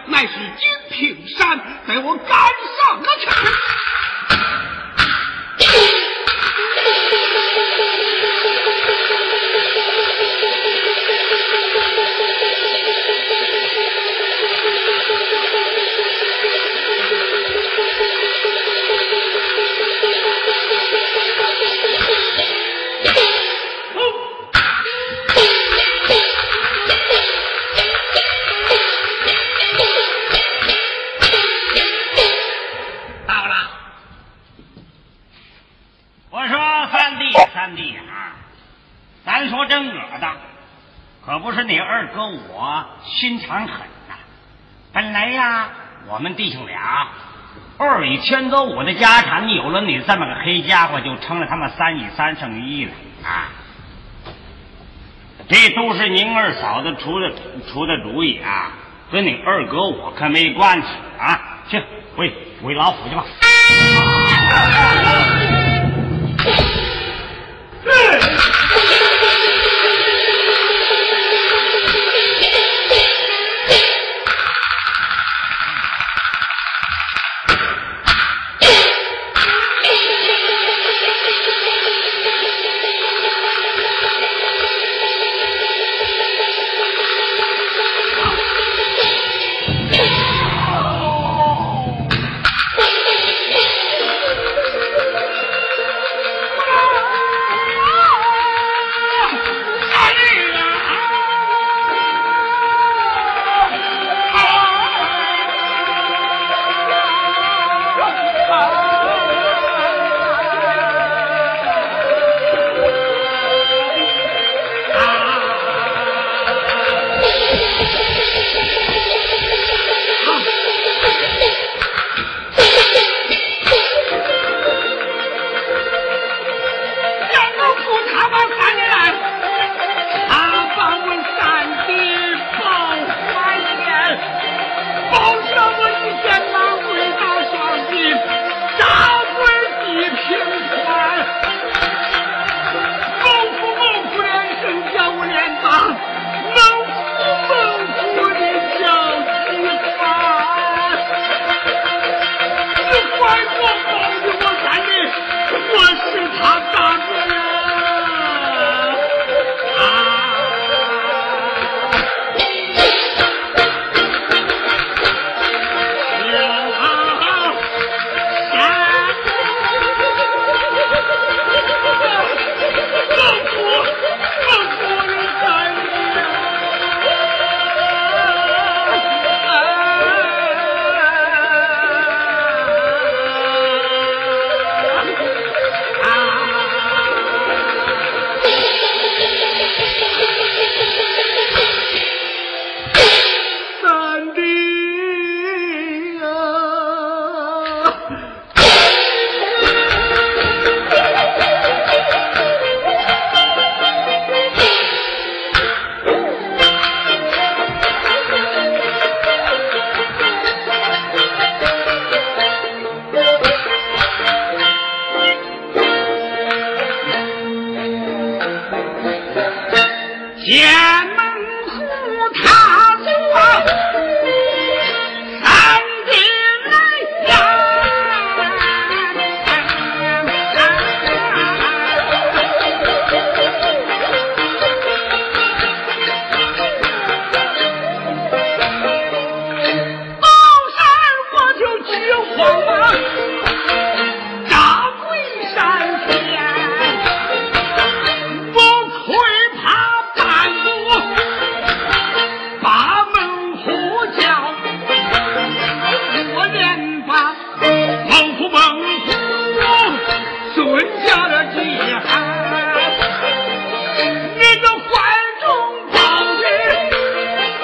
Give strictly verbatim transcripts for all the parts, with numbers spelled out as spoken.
乃是金平山，待我赶上了去。 咱说这我的可不是你二哥我心肠狠呐、啊。本来呀，我们弟兄俩二以千多五的家产，有了你这么个黑家伙，就成了他们三以三胜一了啊！这都是您二嫂子出的出的主意啊，跟你二哥我可没关系啊！去回回老府去吧。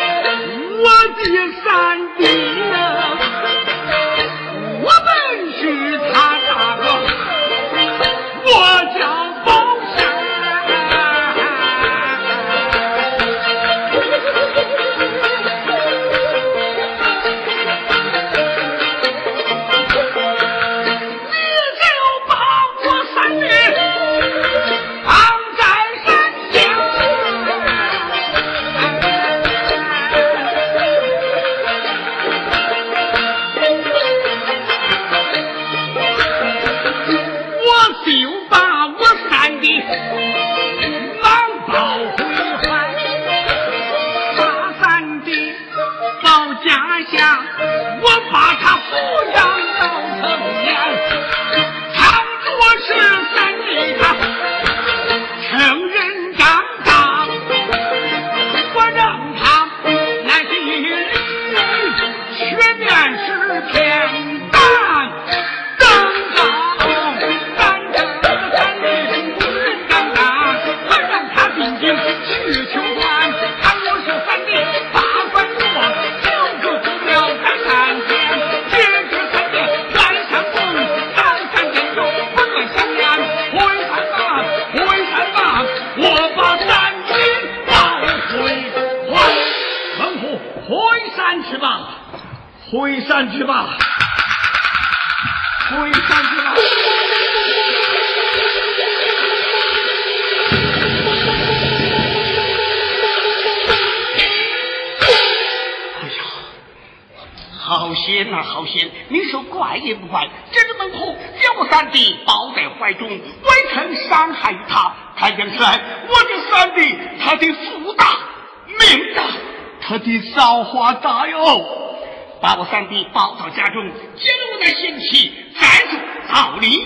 山地呀，我本是回山去吧，回山去吧。哎呀，好险呐、啊，好险！你说怪也不怪，这只门后将我三弟抱在怀中，未曾伤害他。看见起来，我这三弟他的福大命大，他的造化大哟。把我三弟抱到家中，接着我的刑期，再做道理。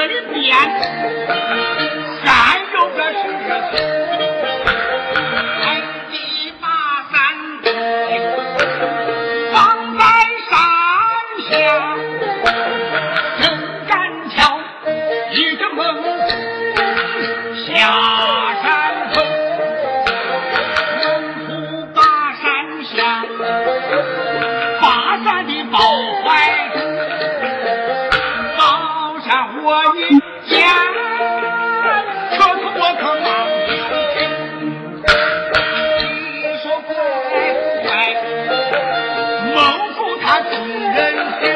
里边，山有个是海地把山放在山下，真敢瞧一个梦下山后，猛虎把山下，把山的抱怀中，抱上我一家，可是我可忙有情。你说乖乖，猛虎他动人心，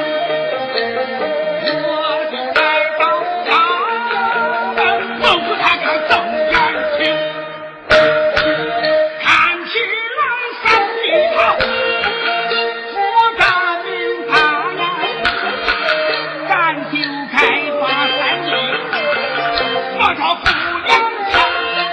我就来到家，猛虎他可动人心，看起来山里头我大名他呀，咱就开发山里我这不良强。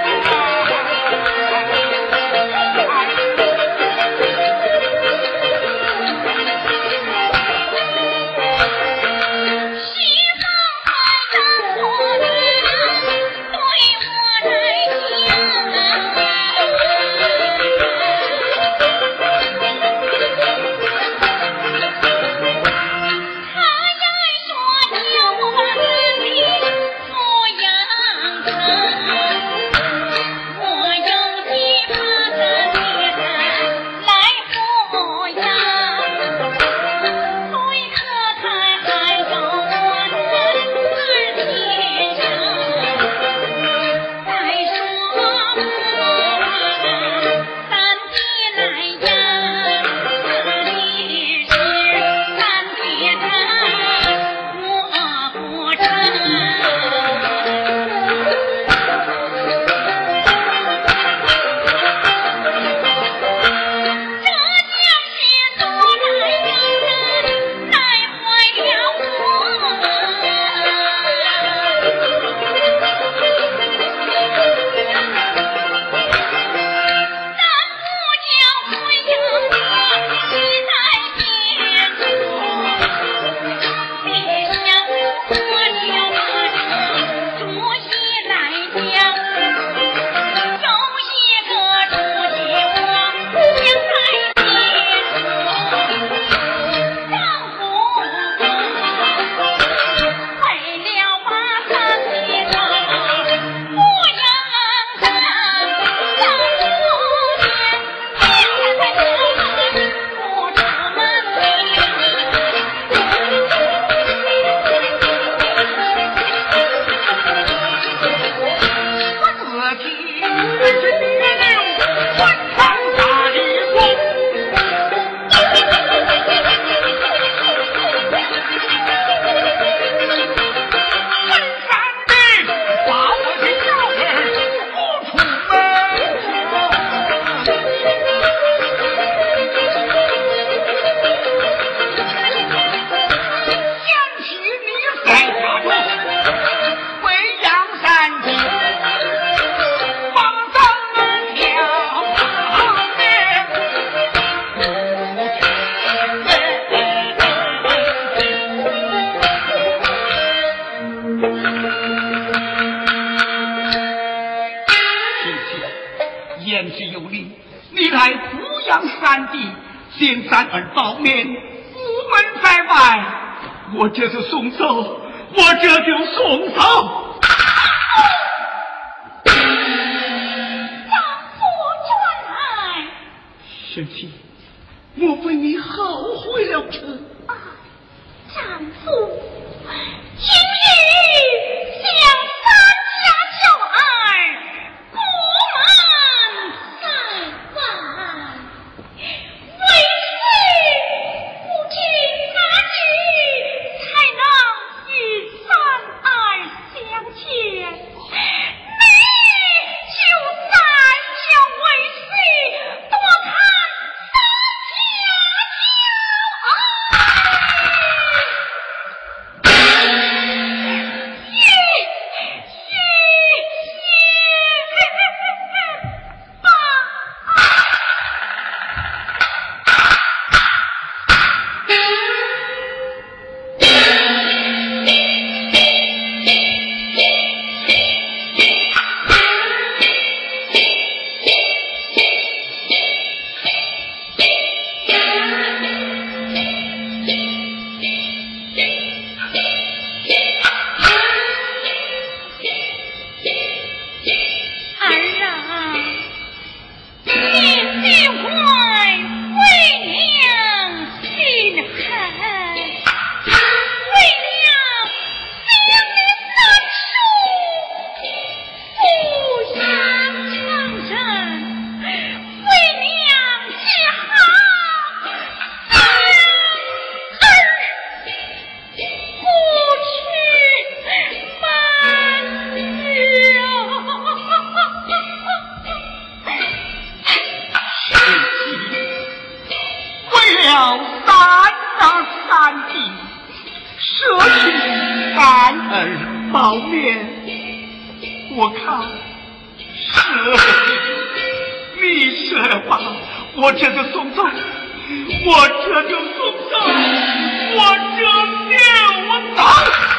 言之有理，你来抚养三弟，先三而报面，无门在外，我这就送走，我这就送走。 丈夫转来， 贤妻，莫非你后悔了这？ 啊，丈夫，今日向三家小儿不满在外，为此不知哪日才能与三儿相见。你就再叫为婿多看三家小儿。 面，我看是你说吧，我这就送走，我这就送走，我这就走。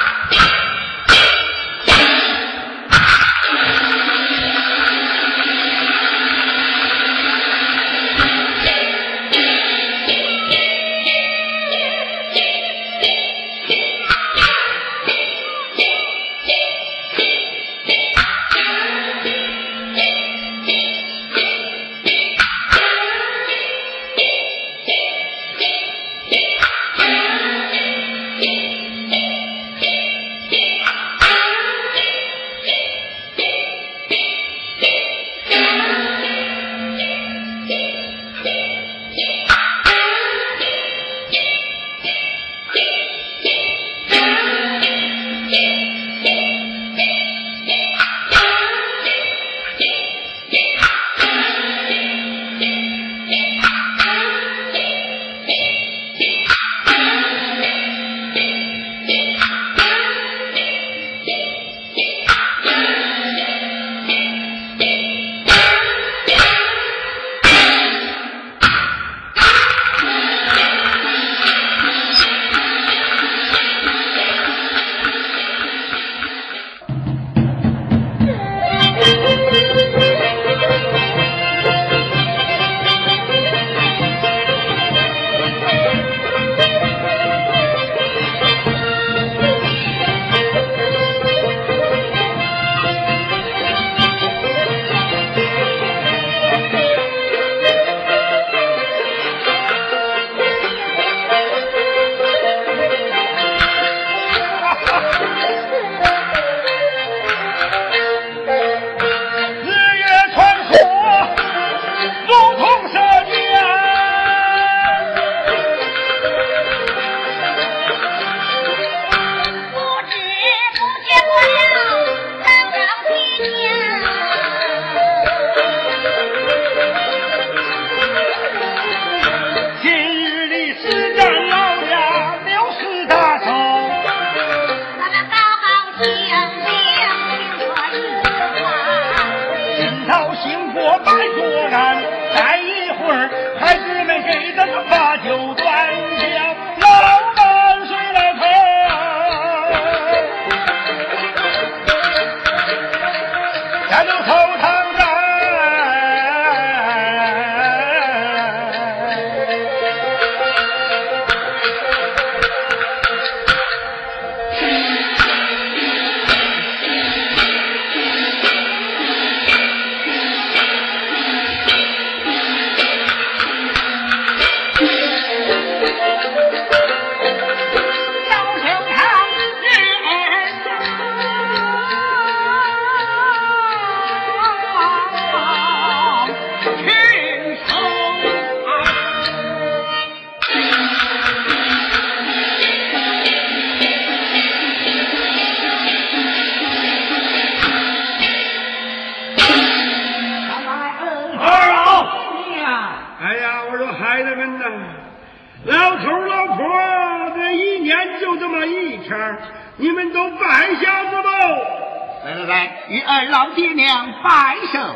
你们都拜下子吧！ 来来来，与二老爹娘拜寿。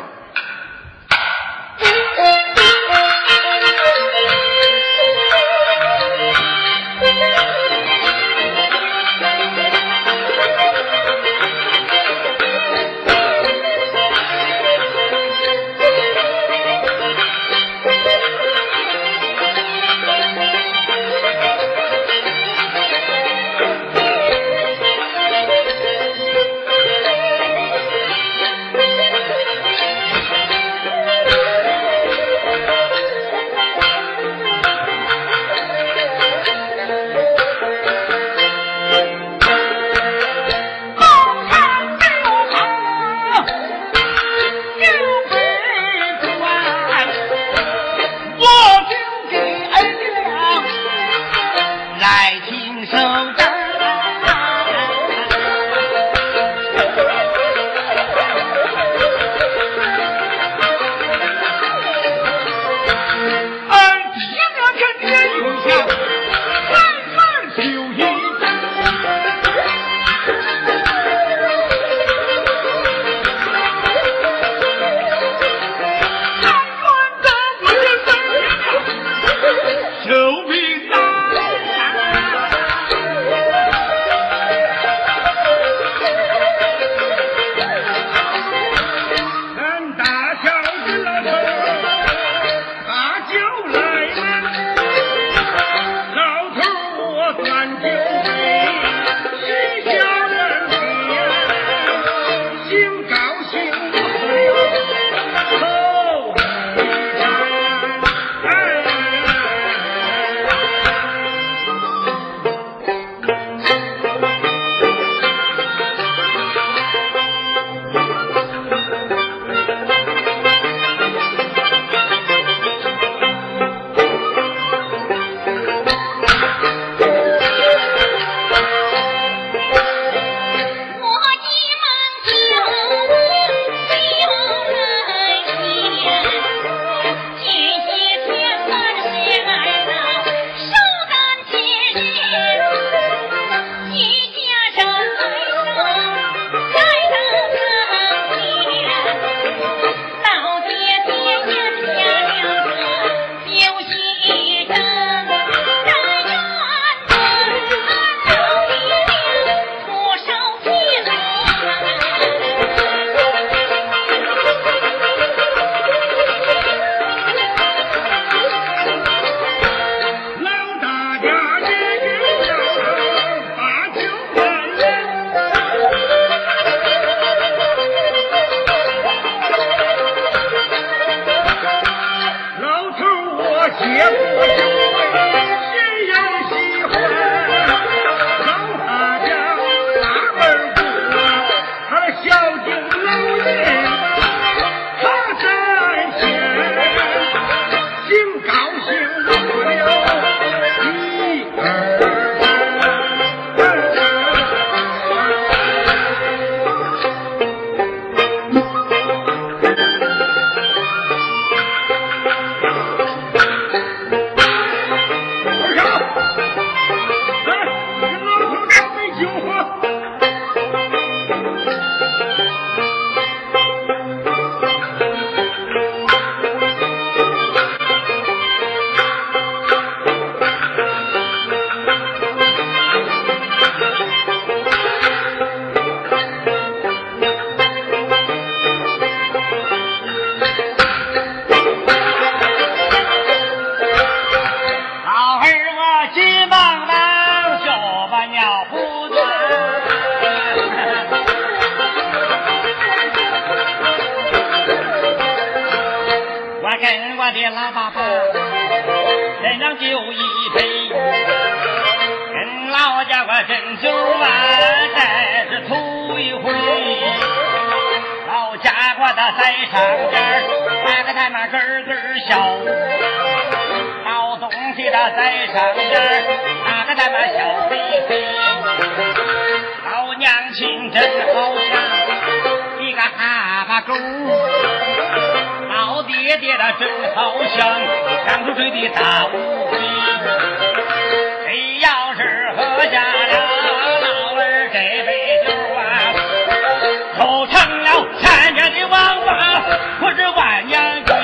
的老爸爸，人让酒一杯，跟老家伙斟酒啊，再是吐一回。老家伙的在上边，那个他妈咯咯笑；老东西的在上边，那个他妈笑飞飞。老娘亲真好像一个哈巴狗。老爹爹的真好像刚出水的大乌龟，谁要是喝下了老儿这杯酒啊，都成了山家的王八或是万年龟。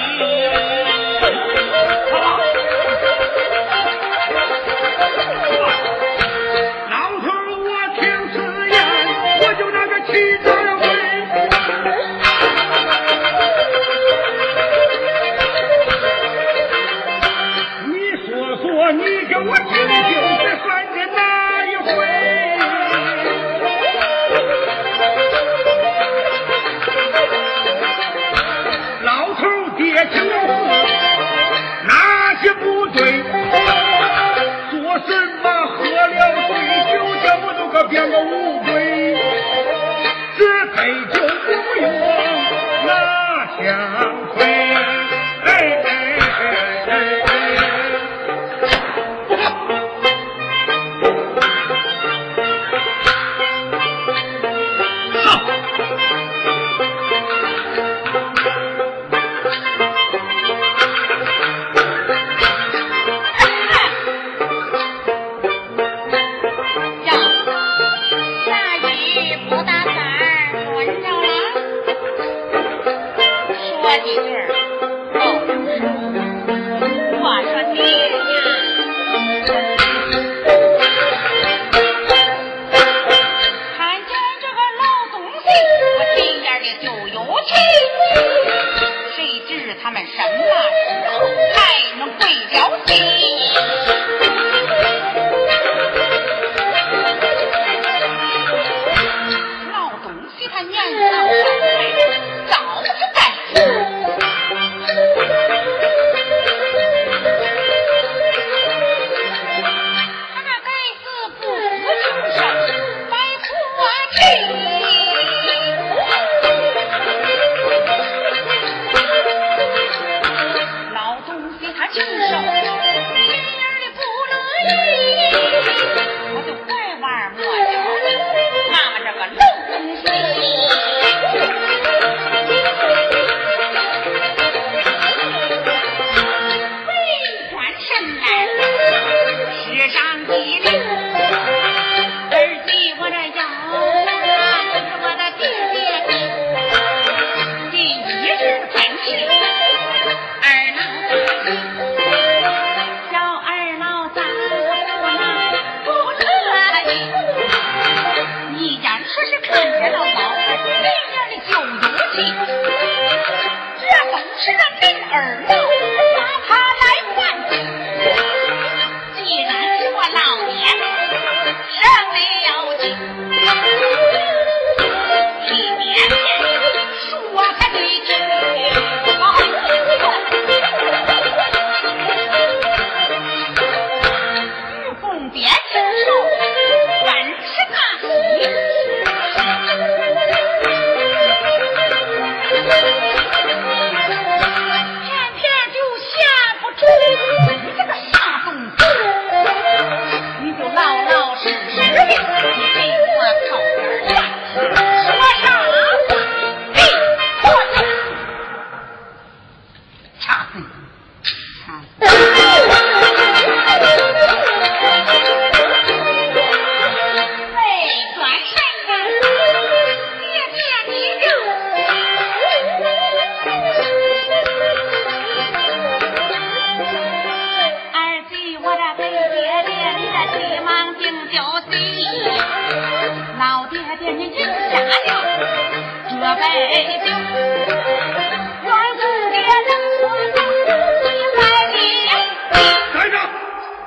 老头我听此言，我就那个气炸了鬼。你给我听听这算是哪一回？老头爹听了哪些不对？做什么喝了醉酒，这不都个变个乌龟？这杯酒不用拿香灰，哎哎哎哎哎。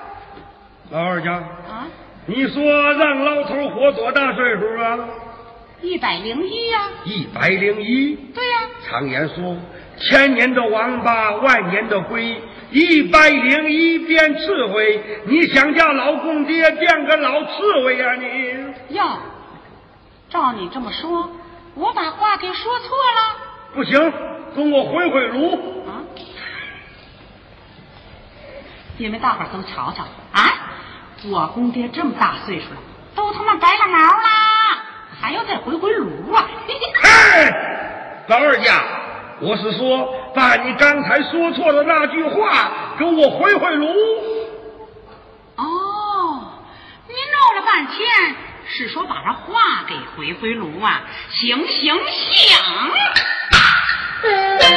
你说让老头活多大岁数啊？ 一百零一呀。 一百零一。 对呀、啊。 常言说，千年的王八，万年的龟。一百零一变刺猬，你想叫老公爹变个老刺猬呀、啊、你？ 哟，照你这么说，我把话给说错了。 不行，跟我回回炉。 啊！你们大伙儿都瞧瞧啊！我公爹这么大岁数了，都他妈白了毛啦，还要再回回炉啊！ 嘿，老二家，我是说，把你刚才说错的那句话给我回回炉。 哦，你闹了半天是说把这话给回回炉啊？行行行。说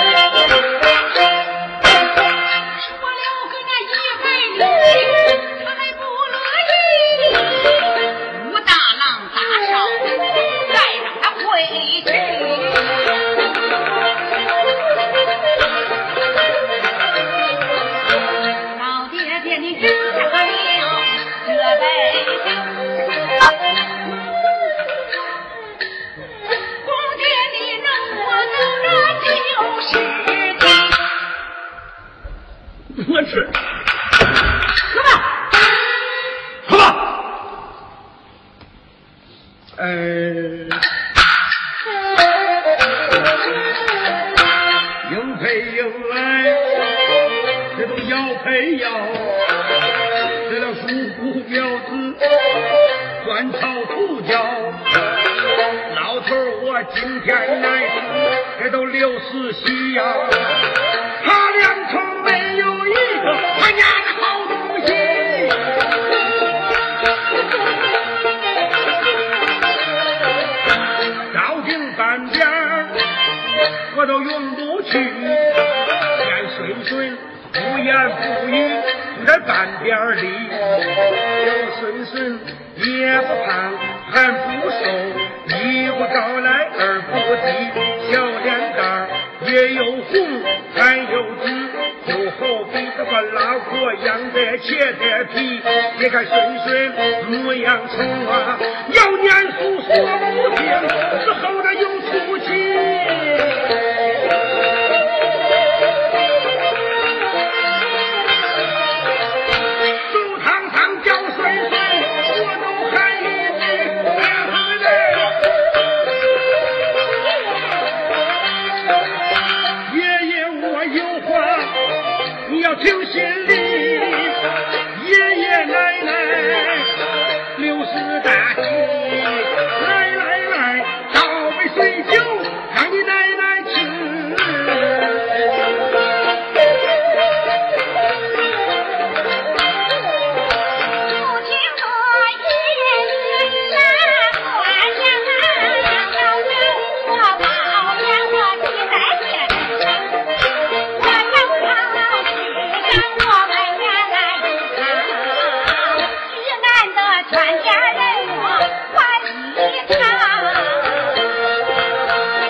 了个那一百零一，他还不乐意。武大郎大少，再让他回去。老爹爹，你饮下了这杯酒。公爹，你能我走着就是我吃， 喝吧， 喝吧。呃，应配应来，这都要配要，这了叔父苗子，专操土教。老头儿我今天来是，这都六十西呀，他两头没有一个他家的好东西。照进半边儿我都用不去，言顺顺不言不语就在半边里，有顺顺也不胖还不瘦，一不高来二不低，小脸蛋儿也有红还有紫，就好比这个老婆养的切的皮。别看顺顺模样丑啊，要念书说不听，之后的有出息。走堂上叫顺顺，我都喊一句儿子。爷爷我有话你要听心里，爷爷奶奶六十大几，来来来倒杯水酒让你奶奶吃。 全家人我欢喜唱。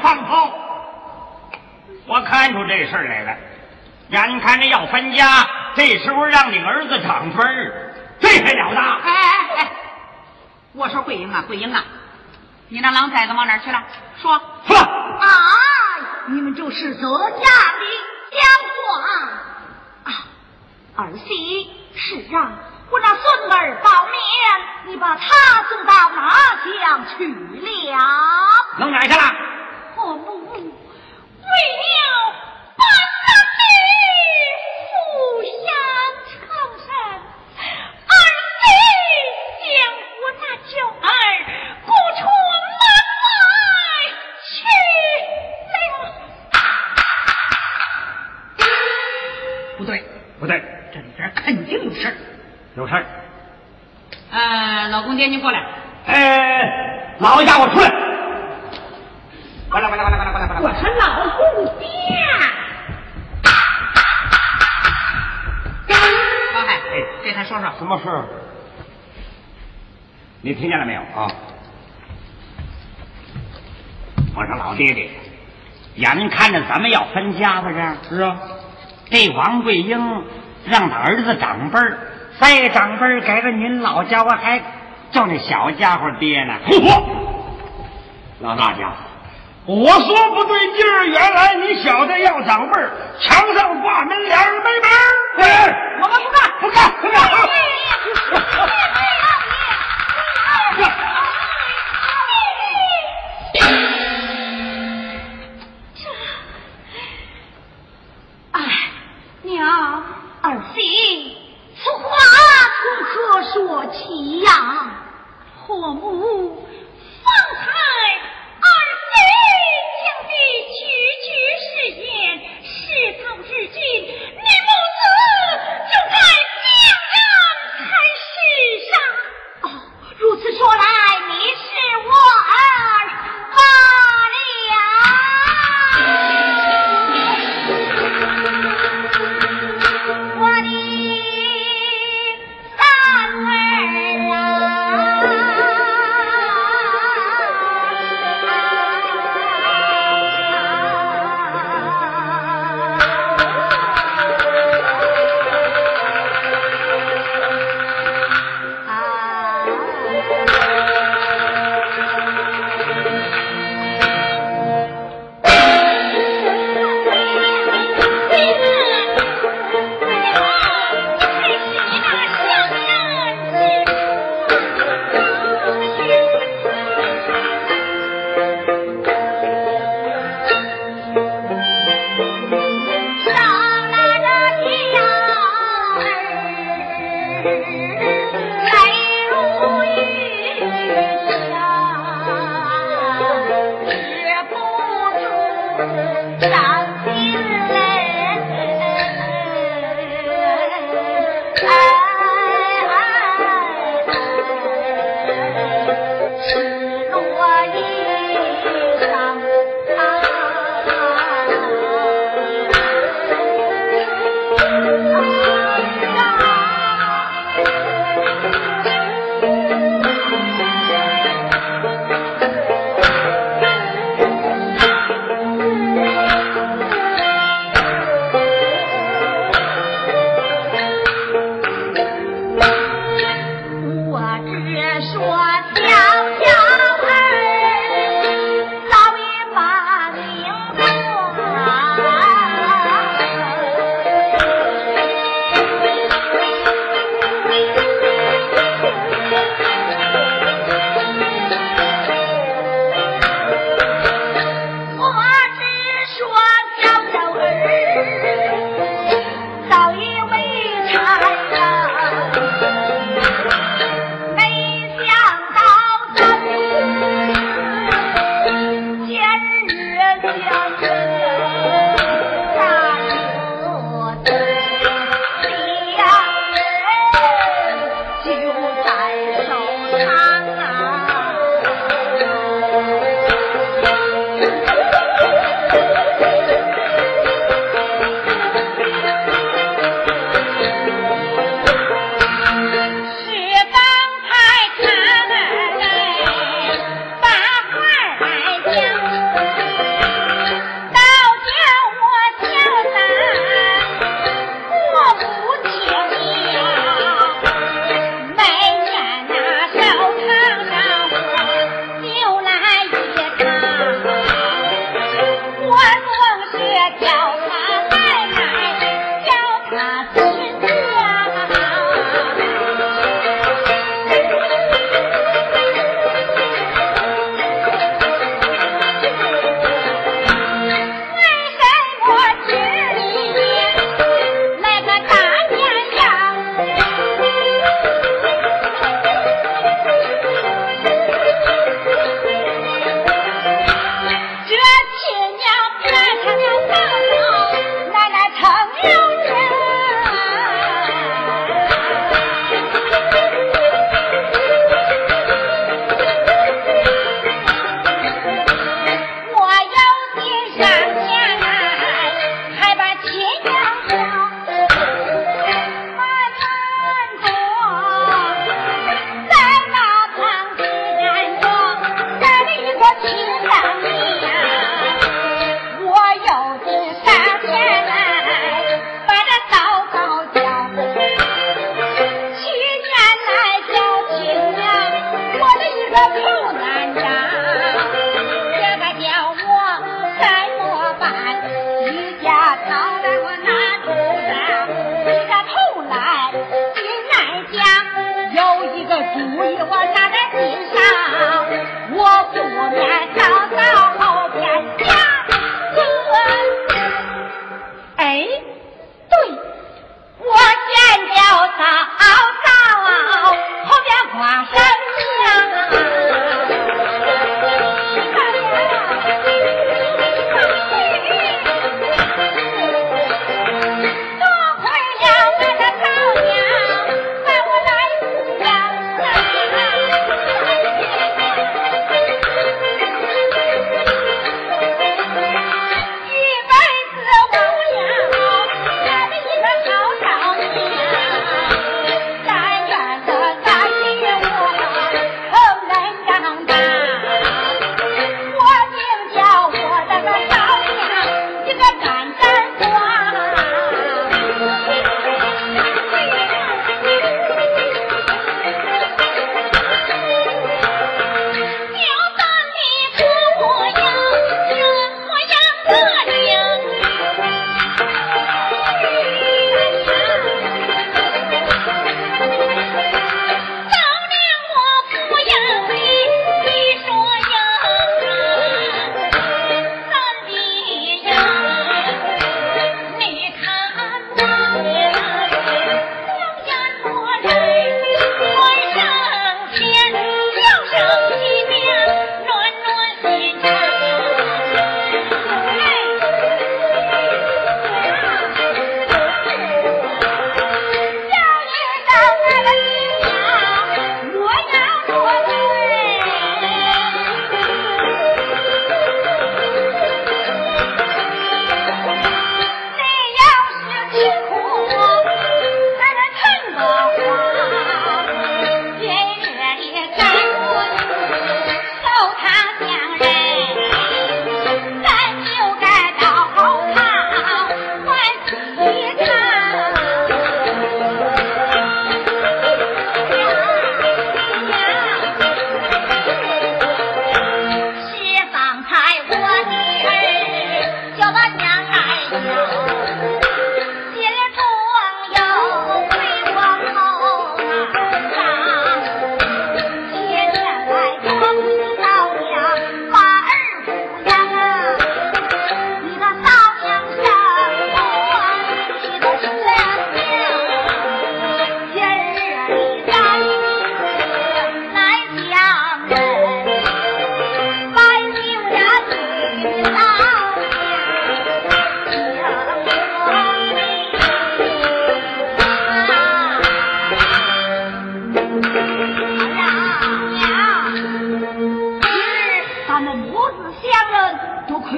长袍。 我看出这事儿来了，眼看着要分家，这时候让你儿子长分儿，这还了得？ 哎哎哎！我说桂英啊，桂英啊，你那狼崽子往哪儿去了？说说啊！你们这是这家的讲话啊！儿媳是啊，我让孙儿报面，你把他送到哪乡去了？ 弄哪儿去了？ 我母为了把他的父相仇深，儿媳将我那九儿雇出门外去了。 不对， 不对， 这里边肯定有事儿。 有事儿。 呃，老公爹，您过来。 哎，老家伙出来！过来，过来，过来，过来，过来，过来！ 我说老公爹， 老海，给他说说什么事儿？你听见了没有啊？我说老爹爹，眼看着咱们要分家吧，这是啊， 这王桂英让他儿子长辈儿，再长辈儿给了您老家伙，还叫那小家伙爹呢。 嚯！ 老大家伙， 我说不对劲儿，原来你晓得要长辈儿，墙上挂门帘儿没门儿。 哎， 我们不干， 不干，不干。 哎，娘，儿媳，此话从何说起呀？婆母，方才儿媳讲的句句是言，事到如今，你母子就该相让才是上。哦，如此说来，你是我儿罢了。我的三儿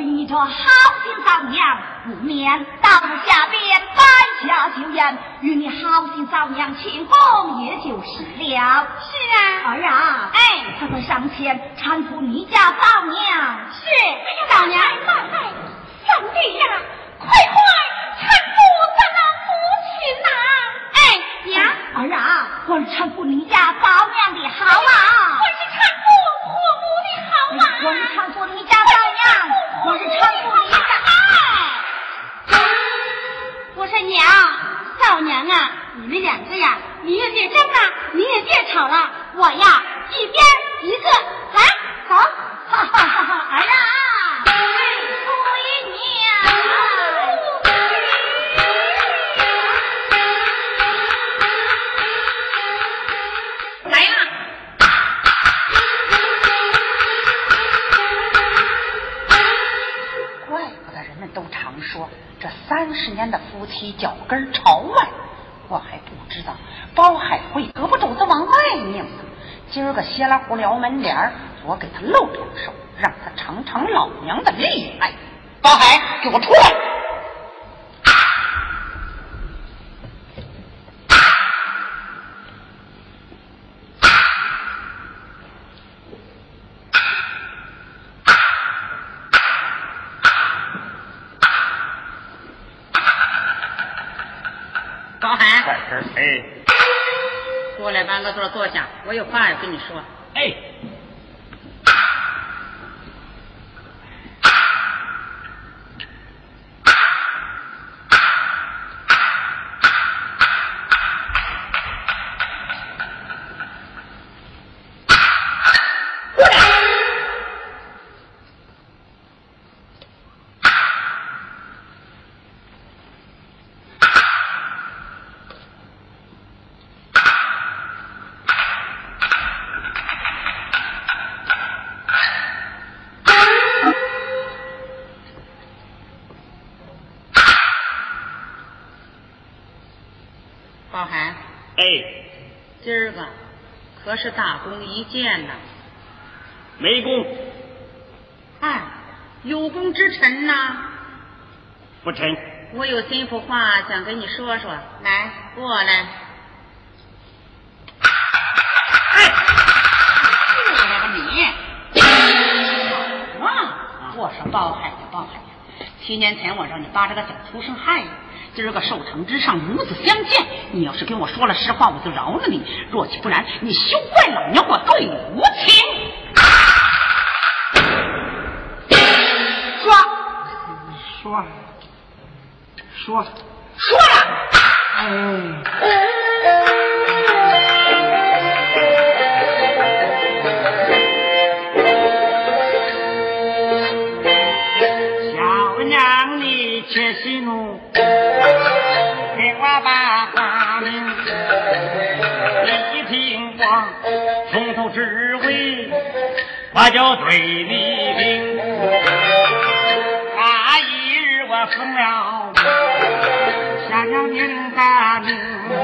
你这好心嫂娘，不免到下边摆下酒宴，与你好心嫂娘庆功也就是了。 是啊， 儿啊， 哎， 快快上前搀扶你家嫂娘。 是，哎呀，嫂娘，大海，三弟呀，快快搀扶咱那父亲呐！哎，娘， 儿啊，我是搀扶你家嫂娘的好啊！ 我是搀扶父母的好啊！ 我是搀扶你家嫂娘，我是搀扶你家。 我说娘，嫂娘啊，你们两个呀，你也别争了，你也别吵了，我呀一边一个，来走，哈哈哈哈！儿啊， 回娘， 来呀！ 怪不得人们都常说这三十年的夫妻脚跟朝外，我还不知道包海会胳膊肘子往外拧呢。今儿个歇拉胡撩门帘，我给他露两手，让他尝尝老娘的厉害。包海，给我出来！ 包涵， 哎， 过来搬个座坐下，我有话要跟你说。 哎， 包涵， 哎， 今儿个可是大功一件呐！ 没功哎，有功之臣呐！ 不成。 我有心腹话想跟你说说，来，过来。 哎，过来吧你！啊，我说包海呀，包海呀，七年前我让你把这个小畜生害了。今儿个寿堂之上母子相见，你要是跟我说了实话，我就饶了你；若其不然，你休怪老娘我对你无情。说， 说，说， 说了。 哎。 小娘你且息怒，听我把话明，你听我从头至尾，我就对你明。那一日我奉了下了您的命，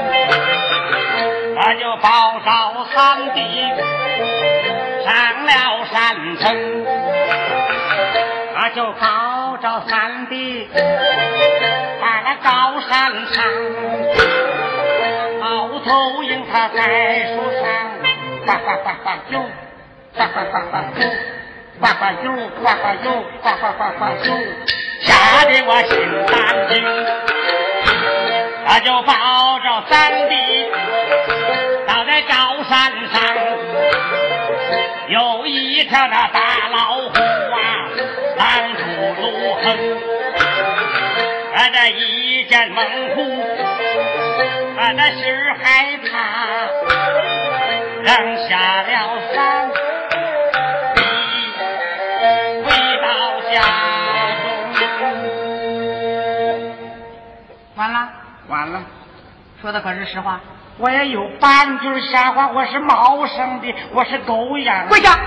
我就报召三弟上了山城，我就报召三弟在那高山上，猫头鹰他在树上呱呱呱呱哟，呱呱呱呱哟，呱呱哟，呱呱哟，呱呱呱呱哟，吓得我心胆惊。我就抱着三弟到在高山上，有一条那大老虎啊挡住路横，我这一见猛虎我的心儿害怕，扔下了三弟回到家中。完了完了，说的可是实话，我也有半句瞎话，我是猫生的，我是狗养的。 跪下！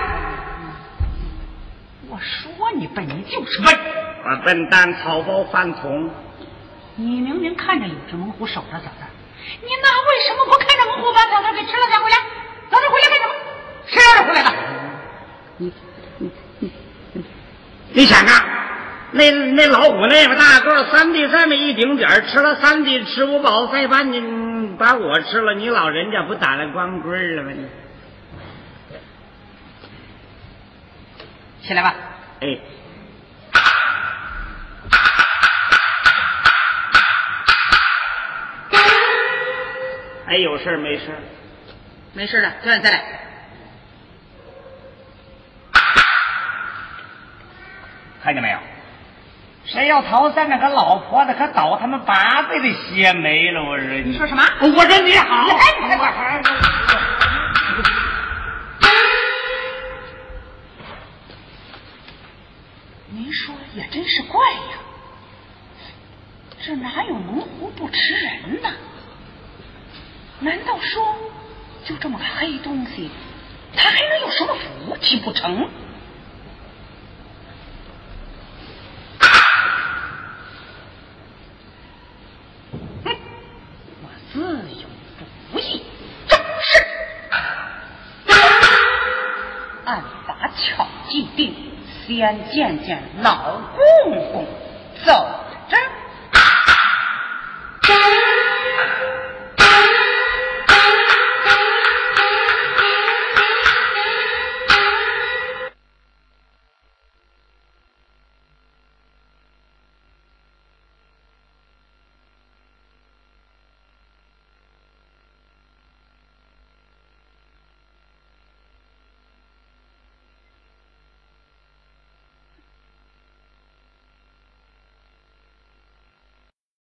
我说你笨，你就是笨。 我笨蛋草包饭桶。 你明明看着有只猛虎守着嫂子，你那为什么不看着猛虎把嫂子给吃了再回来？嫂子回来干什么？谁让你回来的？ 你你你你想啊？ 那那老虎那么大个，三弟这么一顶点吃了三弟吃不饱，再把你把我吃了，你老人家不打了光棍了吗？你起来吧。哎。哎，有事没事？ 没事了，叫你再来。 看见没有？谁要逃三那个老婆子，可倒他们八辈子血没了！我说你说什么？ 我说你好。 您说也真是怪呀，这哪有猛虎不吃人呢？难道说就这么个黑东西，他还能有什么福气不成？哼，我自有主意。正是，按法巧计定，先见见老公